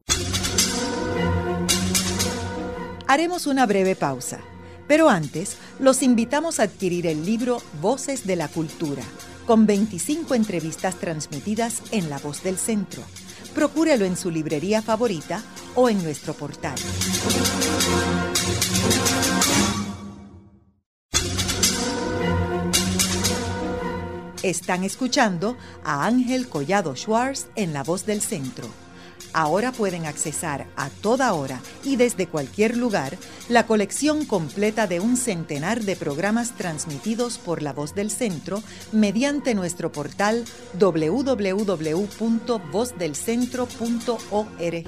Haremos una breve pausa, pero antes los invitamos a adquirir el libro Voces de la Cultura, con 25 entrevistas transmitidas en La Voz del Centro. Procúrelo en su librería favorita o en nuestro portal. Están escuchando a Ángel Collado Schwartz en La Voz del Centro. Ahora pueden accesar a toda hora y desde cualquier lugar la colección completa de un centenar de programas transmitidos por La Voz del Centro mediante nuestro portal www.vozdelcentro.org.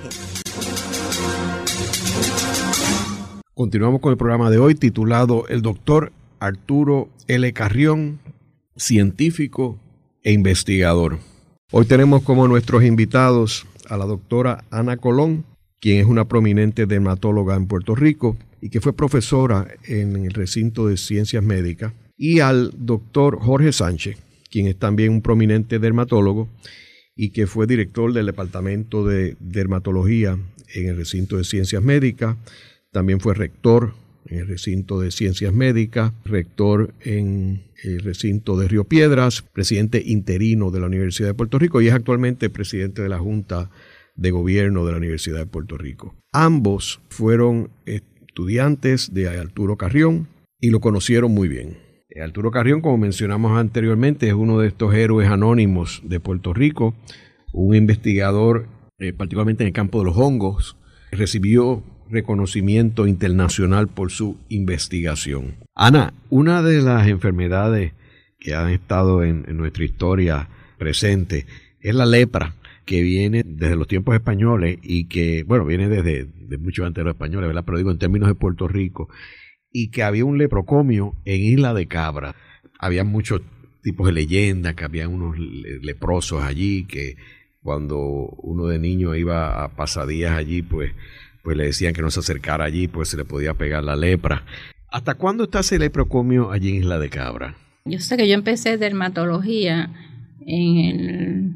Continuamos con el programa de hoy titulado El doctor Arturo L. Carrión, científico e investigador. Hoy tenemos como nuestros invitados a la doctora Ana Colón, quien es una prominente dermatóloga en Puerto Rico y que fue profesora en el recinto de ciencias médicas, y al doctor Jorge Sánchez, quien es también un prominente dermatólogo y que fue director del departamento de dermatología en el recinto de ciencias médicas, también fue rector en el recinto de ciencias médicas, rector en el recinto de Río Piedras, presidente interino de la Universidad de Puerto Rico y es actualmente presidente de la Junta de Gobierno de la Universidad de Puerto Rico. Ambos fueron estudiantes de Arturo Carrión y lo conocieron muy bien. Arturo Carrión, como mencionamos anteriormente, es uno de estos héroes anónimos de Puerto Rico, un investigador particularmente en el campo de los hongos, recibió reconocimiento internacional por su investigación. Ana, una de las enfermedades que han estado en nuestra historia presente es la lepra, que viene desde los tiempos españoles y que, bueno, viene desde mucho antes de los españoles, ¿verdad? Pero digo en términos de Puerto Rico, y que había un leprocomio en Isla de Cabra. Había muchos tipos de leyendas, que había unos leprosos allí, que cuando uno de niño iba a pasadías allí, pues le decían que no se acercara allí, pues se le podía pegar la lepra. ¿Hasta cuándo está ese leprocomio allí en Isla de Cabra? Yo sé que yo empecé dermatología en el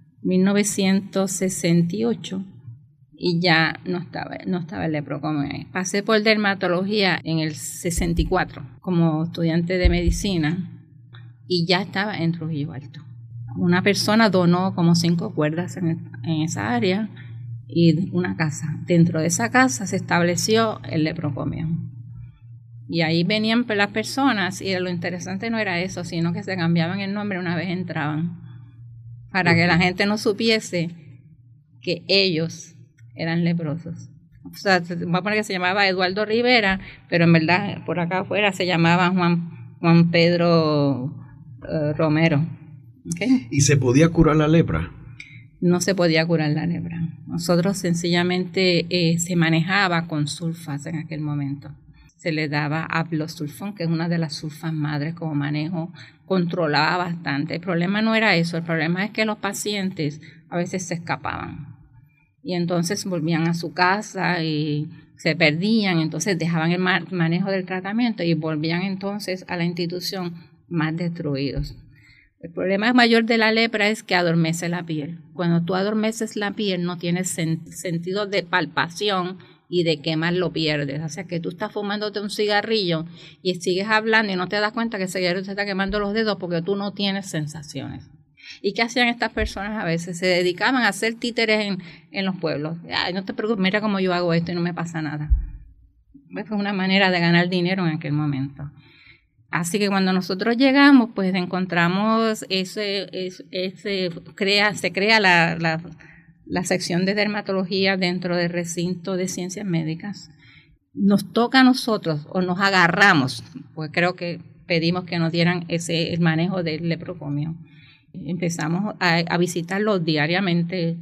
1968 y ya no estaba el lepra. Pasé por dermatología en el 64 como estudiante de medicina y ya estaba en Trujillo Alto. Una persona donó como 5 cuerdas en esa área y una casa. Dentro de esa casa se estableció el leprocomio. Y ahí venían las personas y lo interesante no era eso, sino que se cambiaban el nombre una vez entraban, para que la gente no supiese que ellos eran leprosos. O sea, voy a poner que se llamaba Eduardo Rivera, pero en verdad por acá afuera se llamaba Juan Pedro Romero. ¿Okay? ¿Y se podía curar la lepra? No se podía curar la lepra. Nosotros sencillamente se manejaba con sulfas en aquel momento. Se le daba aplosulfón, que es una de las sulfas madres como manejo, controlaba bastante. El problema no era eso, el problema es que los pacientes a veces se escapaban y entonces volvían a su casa y se perdían, entonces dejaban el manejo del tratamiento y volvían entonces a la institución más destruidos. El problema mayor de la lepra es que adormece la piel. Cuando tú adormeces la piel no tienes sentido de palpación y de quemar lo pierdes. O sea que tú estás fumándote un cigarrillo y sigues hablando y no te das cuenta que el cigarrillo te está quemando los dedos porque tú no tienes sensaciones. ¿Y qué hacían estas personas a veces? Se dedicaban a hacer títeres en los pueblos. Ay, no te preocupes, mira cómo yo hago esto y no me pasa nada. Fue una manera de ganar dinero en aquel momento. Así que cuando nosotros llegamos, pues encontramos se crea la sección de dermatología dentro del recinto de ciencias médicas. Nos toca a nosotros o nos agarramos, pues creo que pedimos que nos dieran el manejo del leprocomio. Empezamos a visitarlo diariamente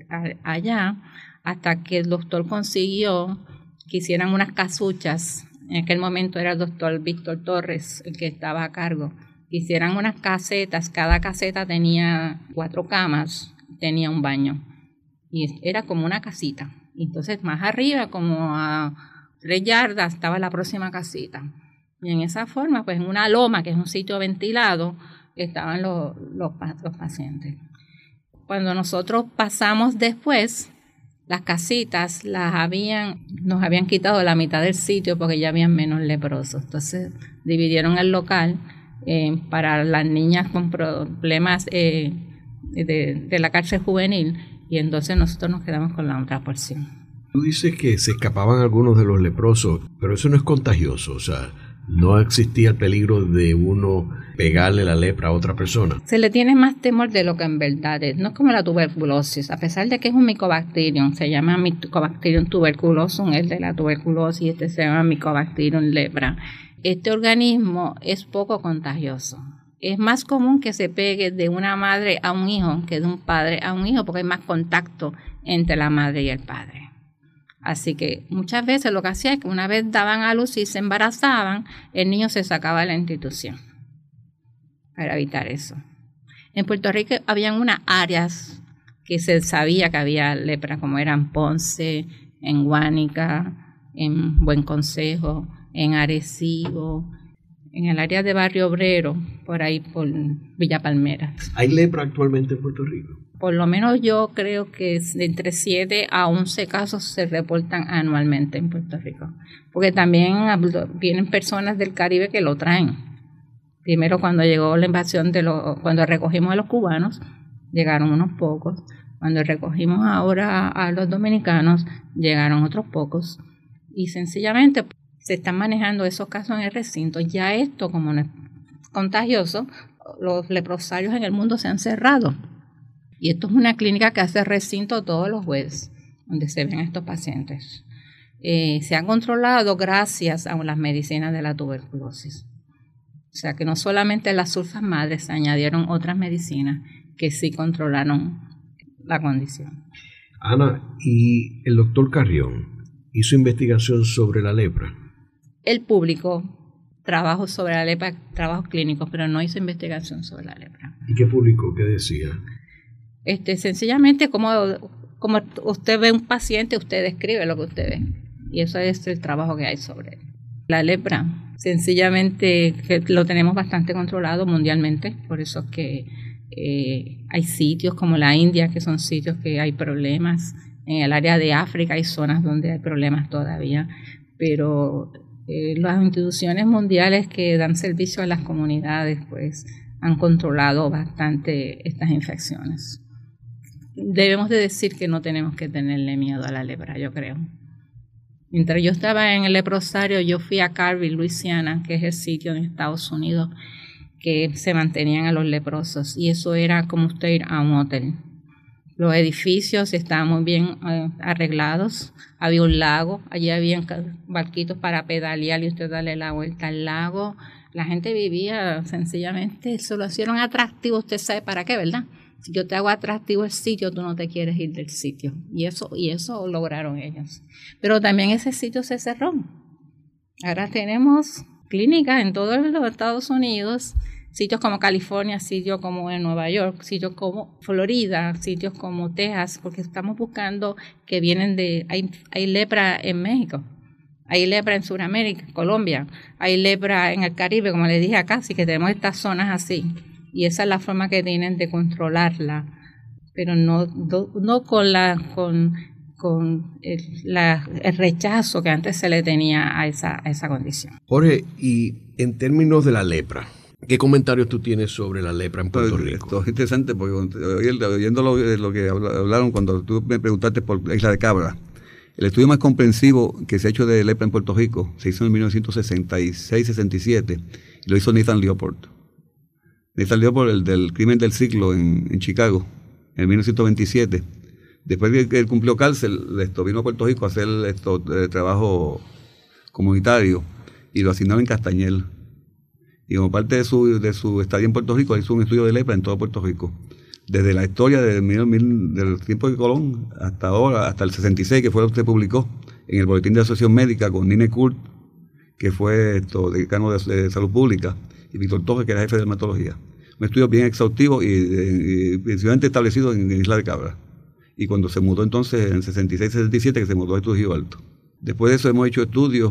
allá hasta que el doctor consiguió que hicieran unas casuchas. En aquel momento era el doctor Víctor Torres el que estaba a cargo. Hicieran unas casetas, cada caseta tenía 4 camas, tenía un baño. Y era como una casita. Entonces más arriba, como a 3 yardas, estaba la próxima casita. Y en esa forma, pues en una loma, que es un sitio ventilado, estaban los pacientes. Cuando nosotros pasamos después, las casitas nos habían quitado la mitad del sitio porque ya habían menos leprosos. Entonces dividieron el local para las niñas con problemas de la cárcel juvenil y entonces nosotros nos quedamos con la otra porción. Tú dices que se escapaban algunos de los leprosos, pero eso no es contagioso, o sea, no existía el peligro de uno pegarle la lepra a otra persona. Se le tiene más temor de lo que en verdad es. No es como la tuberculosis, a pesar de que es un Mycobacterium, se llama Mycobacterium tuberculosum, el de la tuberculosis, este se llama Mycobacterium lepra. Este organismo es poco contagioso. Es más común que se pegue de una madre a un hijo que de un padre a un hijo porque hay más contacto entre la madre y el padre. Así que muchas veces lo que hacía es que una vez daban a luz y se embarazaban, el niño se sacaba de la institución para evitar eso. En Puerto Rico habían unas áreas que se sabía que había lepra, como eran Ponce, en Guánica, en Buen Consejo, en Arecibo, en el área de Barrio Obrero, por ahí por Villa Palmeras. ¿Hay lepra actualmente en Puerto Rico? Por lo menos yo creo que de entre 7 a 11 casos se reportan anualmente en Puerto Rico. Porque también vienen personas del Caribe que lo traen. Primero cuando llegó la invasión cuando recogimos a los cubanos, llegaron unos pocos. Cuando recogimos ahora a los dominicanos, llegaron otros pocos. Y sencillamente se están manejando esos casos en el recinto. Ya esto, como no es contagioso, los leprosarios en el mundo se han cerrado. Y esto es una clínica que hace recinto todos los jueves, donde se ven estos pacientes. Se ha controlado gracias a las medicinas de la tuberculosis. O sea que no solamente las sulfas madres, se añadieron otras medicinas que sí controlaron la condición. Ana, ¿y el doctor Carrión hizo investigación sobre la lepra? Él publicó trabajos sobre la lepra, trabajos clínicos, pero no hizo investigación sobre la lepra. ¿Y qué publicó? ¿Qué decía? Sencillamente, como usted ve un paciente, usted describe lo que usted ve. Y eso es el trabajo que hay sobre él. La lepra, sencillamente, que lo tenemos bastante controlado mundialmente, por eso es que Hay sitios como la India, que son sitios que hay problemas. En el área de África hay zonas donde hay problemas todavía, pero las instituciones mundiales que dan servicio a las comunidades pues han controlado bastante estas infecciones. Debemos de decir que no tenemos que tenerle miedo a la lepra, yo creo. Mientras yo estaba en el leprosario, yo fui a Carville, Luisiana, que es el sitio en Estados Unidos que se mantenían a los leprosos, y eso era como usted ir a un hotel. Los edificios estaban muy bien arreglados, había un lago, allí había barquitos para pedalear y usted darle la vuelta al lago. La gente vivía sencillamente, eso lo hicieron atractivo, usted sabe para qué, ¿verdad? Si yo te hago atractivo el sitio, tú no te quieres ir del sitio. Y eso lograron ellos. Pero también ese sitio se cerró. Ahora tenemos clínicas en todos los Estados Unidos, sitios como California, sitios como en Nueva York, sitios como Florida, sitios como Texas, porque estamos buscando que vienen hay lepra en México, hay lepra en Sudamérica, Colombia, hay lepra en el Caribe, como les dije acá, así que tenemos estas zonas así. Y esa es la forma que tienen de controlarla, pero no con el rechazo que antes se le tenía a esa condición. Jorge, y en términos de la lepra, ¿qué comentarios tú tienes sobre la lepra en Puerto Rico? Esto es interesante porque oyendo lo que hablaron cuando tú me preguntaste por la Isla de Cabra, el estudio más comprensivo que se ha hecho de lepra en Puerto Rico se hizo en 1966-67 y lo hizo Nathan Leopold. Nathan Leopold, el del crimen del siglo en Chicago, en 1927. Después de que él cumplió cárcel, vino a Puerto Rico a hacer trabajo comunitario y lo asignaron en Castañel. Y como parte de su estadía en Puerto Rico, hizo un estudio de lepra en todo Puerto Rico. Desde la historia del tiempo de Colón hasta ahora, hasta el 66, que fue lo que se publicó en el Boletín de la Asociación Médica con Nine Kurt, que fue decano de Salud Pública, y Víctor Torres, que era jefe de dermatología. Un estudio bien exhaustivo y principalmente establecido en Isla de Cabra. Y cuando se mudó entonces en 66-67, que se mudó a Trujillo Alto. Después de eso hemos hecho estudios,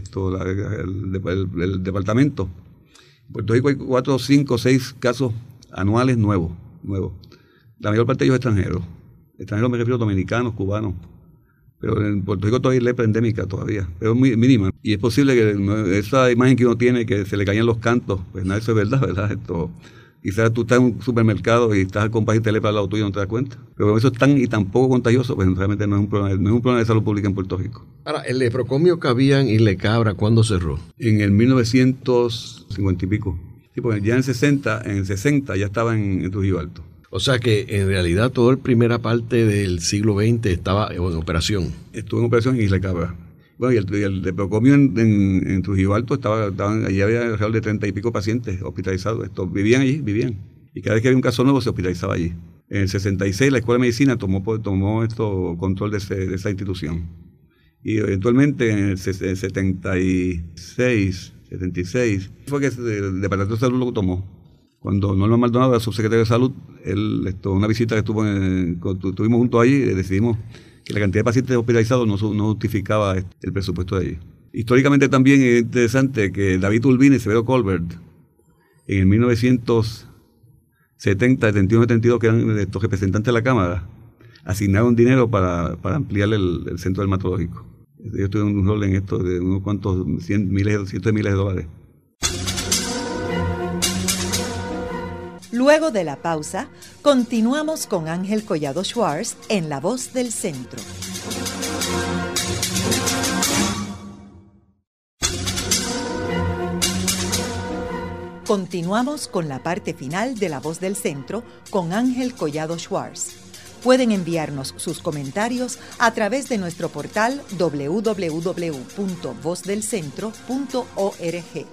el departamento. En Puerto Rico hay 4, 5, 6 casos anuales nuevos. La mayor parte de ellos extranjeros. Extranjeros me refiero a dominicanos, cubanos. Pero en Puerto Rico todavía hay lepra endémica todavía, pero es muy mínima. Y es posible que esa imagen que uno tiene, que se le caían los cantos, pues nada, eso es verdad. Quizás tú estás en un supermercado y estás con un paciente de lepra al lado tuyo y no te das cuenta. Pero eso es tan poco contagioso, pues realmente no es un problema de salud pública en Puerto Rico. Ahora, el leprocomio que había en Isla de Cabra, ¿cuándo cerró? En el 1950 y pico. Sí, porque ya en el 60 ya estaba en Trujillo Alto. O sea que en realidad toda la primera parte del siglo XX estaba en operación. Estuvo en operación en Isla de Cabra. Bueno, y el leprocomio en Trujillo Alto allí había alrededor de 30 y pico pacientes hospitalizados. Vivían allí. Y cada vez que había un caso nuevo se hospitalizaba allí. En el 66 la Escuela de Medicina tomó control de esa institución. Y eventualmente en el 76 fue que el Departamento de Salud lo tomó. Cuando Norma Maldonado era subsecretario de Salud, una visita que tuvimos juntos allí, decidimos que la cantidad de pacientes hospitalizados no justificaba el presupuesto de allí. Históricamente también es interesante que David Urbina y Severo Colbert, en el 1970, 71, 72, que eran estos representantes de la Cámara, asignaron dinero para ampliar el centro dermatológico. Ellos tuvieron un rol en esto de unos cuantos cientos de miles de dólares. Luego de la pausa, continuamos con Ángel Collado Schwartz en La Voz del Centro. Continuamos con la parte final de La Voz del Centro con Ángel Collado Schwartz. Pueden enviarnos sus comentarios a través de nuestro portal www.vozdelcentro.org.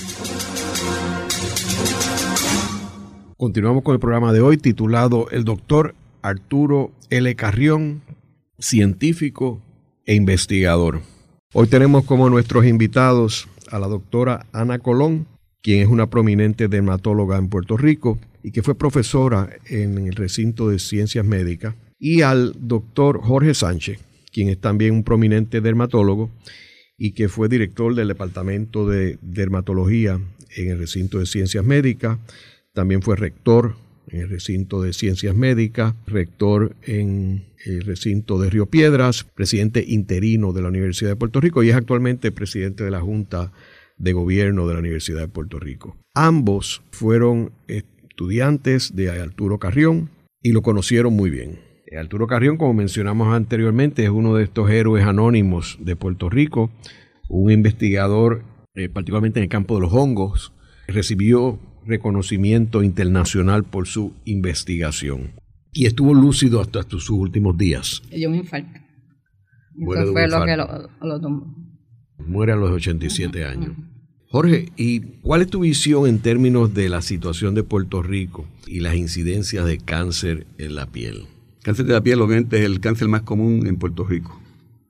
Continuamos con el programa de hoy titulado El doctor Arturo L. Carrión, científico e investigador. Hoy tenemos como nuestros invitados a la doctora Ana Colón, quien es una prominente dermatóloga en Puerto Rico y que fue profesora en el recinto de ciencias médicas, y al doctor Jorge Sánchez, quien es también un prominente dermatólogo y que fue director del departamento de dermatología en el recinto de ciencias médicas. También fue rector en el recinto de Ciencias Médicas, rector en el recinto de Río Piedras, presidente interino de la Universidad de Puerto Rico y es actualmente presidente de la Junta de Gobierno de la Universidad de Puerto Rico. Ambos fueron estudiantes de Arturo Carrión y lo conocieron muy bien. Arturo Carrión, como mencionamos anteriormente, es uno de estos héroes anónimos de Puerto Rico, un investigador particularmente en el campo de los hongos, recibió reconocimiento internacional por su investigación y estuvo lúcido hasta sus últimos días. Dio un infarto. Eso fue lo que lo tumbó. Muere a los 87 años. Jorge, ¿y cuál es tu visión en términos de la situación de Puerto Rico y las incidencias de cáncer en la piel? Cáncer de la piel obviamente es el cáncer más común en Puerto Rico.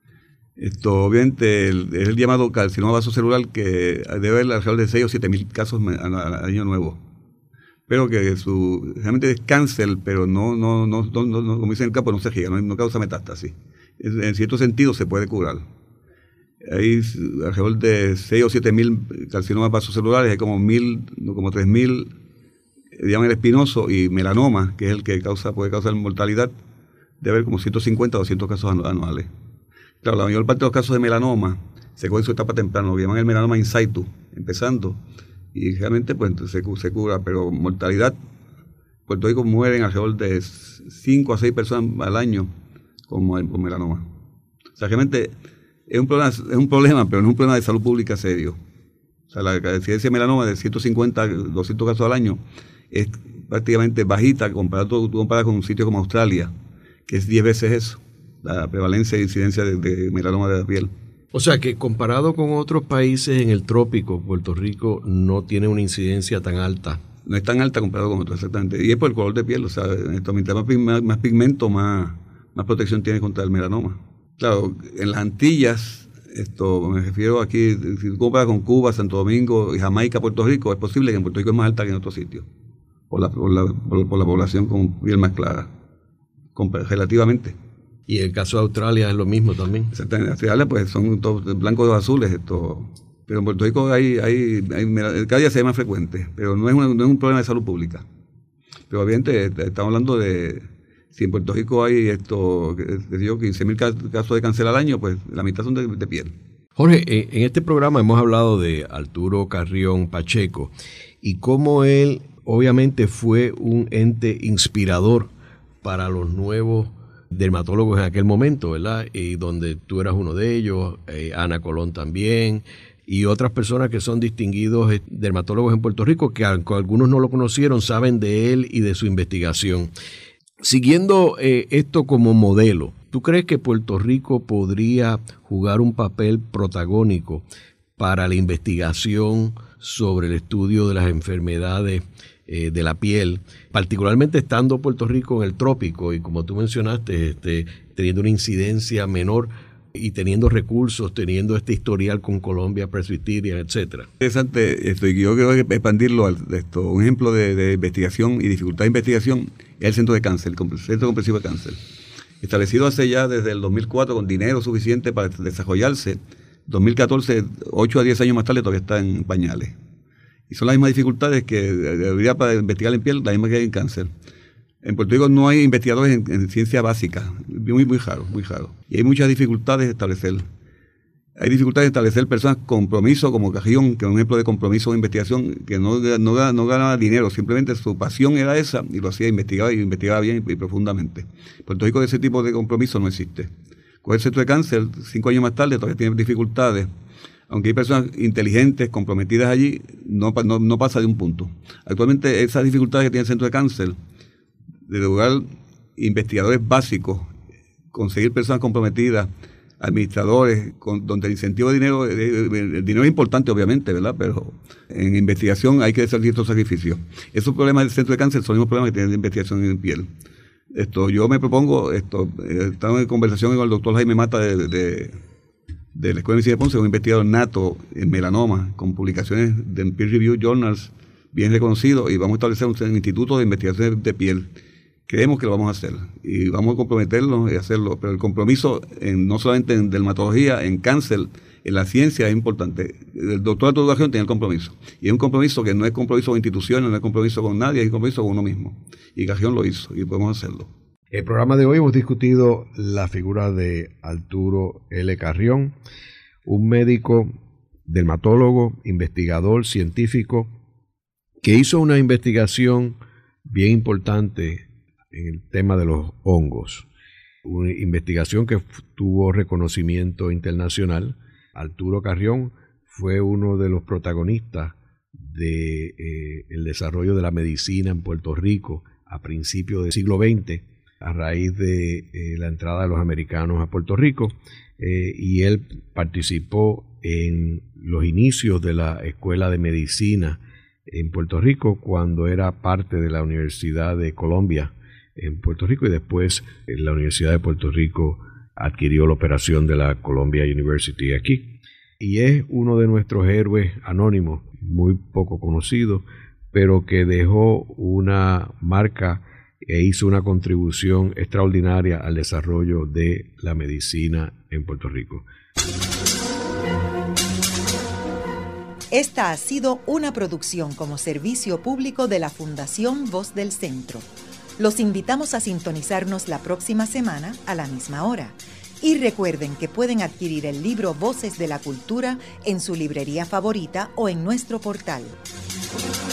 Obviamente es el llamado carcinoma vasocelular, que debe haber alrededor de 6 o 7 mil casos al año nuevo. Pero que realmente es cáncer, pero no como dicen en el campo, no se riega, no causa metástasis. En cierto sentido se puede curar. Hay alrededor de 6 o 7 mil carcinomas vasocelulares, hay como 3.000 diámetro espinoso y melanoma, que es el que puede causar mortalidad, debe haber como 150 o 200 casos anuales. Claro, la mayor parte de los casos de melanoma se coge en su etapa temprana, lo que llaman el melanoma in situ, empezando, y realmente pues se cura, pero mortalidad, Puerto Rico mueren alrededor de 5 a 6 personas al año con melanoma. O sea, realmente es un problema, pero no es un problema de salud pública serio. O sea, la incidencia de melanoma de 150 a 200 casos al año es prácticamente bajita comparado con un sitio como Australia, que es 10 veces eso, la prevalencia e incidencia de melanoma de la piel. O sea que comparado con otros países en el trópico, Puerto Rico no tiene una incidencia tan alta. No es tan alta comparado con otros, exactamente. Y es por el color de piel, o sea, mientras más pigmento, más protección tiene contra el melanoma. Claro, en las Antillas, me refiero aquí, si tú comparas con Cuba, Santo Domingo, y Jamaica, Puerto Rico, es posible que en Puerto Rico es más alta que en otros sitios, por la población con piel más clara, relativamente. Y el caso de Australia es lo mismo también. Exactamente. En Australia pues son todos blancos o azules, pero en Puerto Rico cada día se ve más frecuente, pero no es un problema de salud pública. Pero obviamente estamos hablando de, si en Puerto Rico hay 15.000 casos de cáncer al año, pues la mitad son de piel. Jorge, en este programa hemos hablado de Arturo Carrión Pacheco y cómo él obviamente fue un ente inspirador para los nuevos dermatólogos en aquel momento, ¿verdad? Y donde tú eras uno de ellos, Ana Colón también, y otras personas que son distinguidos dermatólogos en Puerto Rico, que aunque algunos no lo conocieron, saben de él y de su investigación. Siguiendo esto como modelo, ¿tú crees que Puerto Rico podría jugar un papel protagónico para la investigación sobre el estudio de las enfermedades de la piel, particularmente estando Puerto Rico en el trópico y como tú mencionaste, teniendo una incidencia menor y teniendo recursos, teniendo este historial con Colombia, Presbyterian, etcétera? Interesante esto, y yo quiero expandirlo a esto. Un ejemplo de investigación y dificultad de investigación es el Centro de Cáncer, el Centro Comprensivo de Cáncer, establecido hace ya desde el 2004 con dinero suficiente para desarrollarse. 2014, 8 a 10 años más tarde, todavía está en pañales. Y son las mismas dificultades que debería para investigar en piel, las mismas que hay en cáncer. En Puerto Rico no hay investigadores en ciencia básica, muy raro, muy raro. Y hay muchas dificultades de establecer. Hay dificultades de establecer personas con compromiso, como Carrión, que es un ejemplo de compromiso de investigación, que no ganaba dinero, simplemente su pasión era esa, y lo hacía, investigaba bien y profundamente. En Puerto Rico ese tipo de compromiso no existe. Con el Centro de Cáncer, 5 años más tarde, todavía tiene dificultades. Aunque hay personas inteligentes, comprometidas allí, no pasa de un punto. Actualmente esas dificultades que tiene el Centro de Cáncer, de lograr investigadores básicos, conseguir personas comprometidas, administradores, donde el incentivo de dinero, el dinero es importante obviamente, ¿verdad? Pero en investigación hay que hacer ciertos sacrificios. Esos problemas del Centro de Cáncer son los mismos problemas que tiene la investigación en piel. Yo me propongo, estamos en conversación con el doctor Jaime Mata de la Escuela de Medicina de Ponce, un investigador nato en melanoma, con publicaciones de peer review journals bien reconocidos, y vamos a establecer un instituto de investigación de piel. Creemos que lo vamos a hacer y vamos a comprometernos y hacerlo, pero el compromiso no solamente en dermatología, en cáncer, en la ciencia es importante. El doctor Arturo Carrión tenía el compromiso. Y es un compromiso que no es compromiso con instituciones, no es compromiso con nadie, es compromiso con uno mismo. Y Carrión lo hizo y podemos hacerlo. En el programa de hoy hemos discutido la figura de Arturo L. Carrión, un médico, dermatólogo, investigador, científico, que hizo una investigación bien importante en el tema de los hongos. Una investigación que tuvo reconocimiento internacional. Arturo Carrión fue uno de los protagonistas del desarrollo de la medicina en Puerto Rico a principios del siglo XX, a raíz de la entrada de los americanos a Puerto Rico, y él participó en los inicios de la Escuela de Medicina en Puerto Rico cuando era parte de la Universidad de Columbia en Puerto Rico, y después la Universidad de Puerto Rico adquirió la operación de la Columbia University aquí. Y es uno de nuestros héroes anónimos, muy poco conocido, pero que dejó una marca e hizo una contribución extraordinaria al desarrollo de la medicina en Puerto Rico. Esta ha sido una producción como servicio público de la Fundación Voz del Centro. Los invitamos a sintonizarnos la próxima semana a la misma hora. Y recuerden que pueden adquirir el libro Voces de la Cultura en su librería favorita o en nuestro portal.